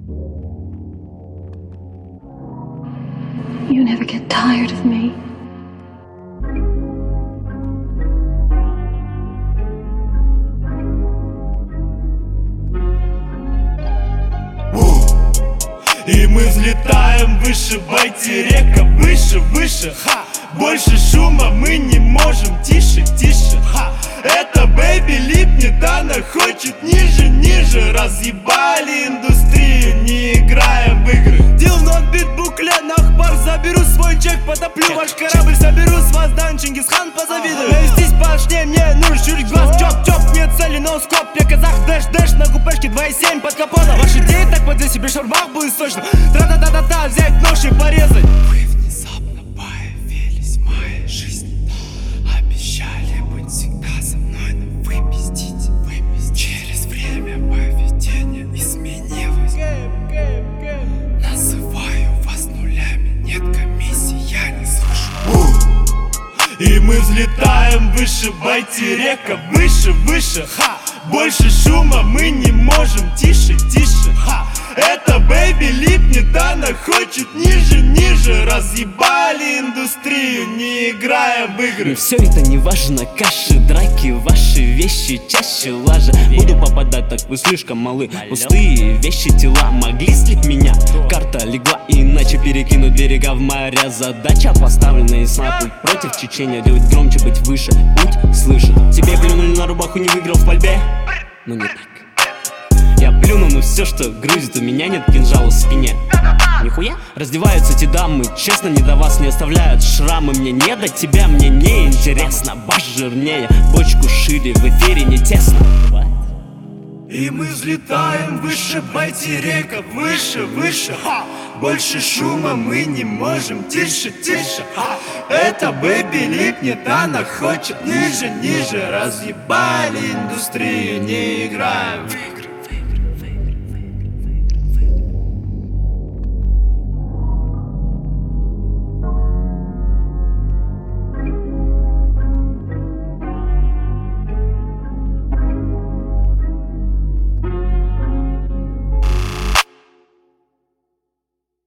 You never get tired of me. И мы взлетаем выше, байтерека, выше, выше, ха. Больше шума мы не можем, тише, тише, ха. Это бэйби липнет, она хочет ниже, ниже. Разъебали индустрию, не играем в игры. Дил нот бит буклет, нахбар, заберу свой чек, потоплю ваш корабль, соберу с вас дан, Чингисхан позавидую. Здесь башне, мне нужен щурик глаз, чоп, нет цели, но скоп. Я казах, дэш, на купешке 2,7 под капотом. Ваши идеи так под себе шарбах будет сочно. Тра-та-та-та-та, взять нож и порезать. Вы внезапно появились в моей жизни. Обещали быть всегда со мной, но вы пиздите. Через время поведение изменилось. Называю вас нулями, нет комиссии, я не слышу. И мы взлетаем выше, байтерека, выше, выше, ха. Больше шума мы не можем, тише, тише, ха. Это бэйби липнет, она хочет ниже, ниже. Разъебали индустрию, не играя в игры. Но все это не важно, каши, драки, ваши вещи чаще лажа. Буду попадать, так вы слишком малы. Пустые вещи, тела могли слить меня. Карта легла, иначе перекинуть берега в моря. Задача поставлена и путь против течения. Делать громче, быть выше, путь слышит. Тебе плюнули на рубаху, не выиграл в пальбе. Но не так. Я плюну на все, что грузит, у меня нет кинжала в спине. Нихуя? Раздеваются эти дамы, честно, не до вас не оставляют шрамы. Мне не до тебя, мне не интересно. Баш жирнее, бочку шире, в эфире не тесно. И мы взлетаем выше, байтерека, выше, выше, ха. Больше шума мы не можем, тише, тише, ха. Это бэйби липнет, она хочет ниже, ниже. Разъебали индустрию, не играем.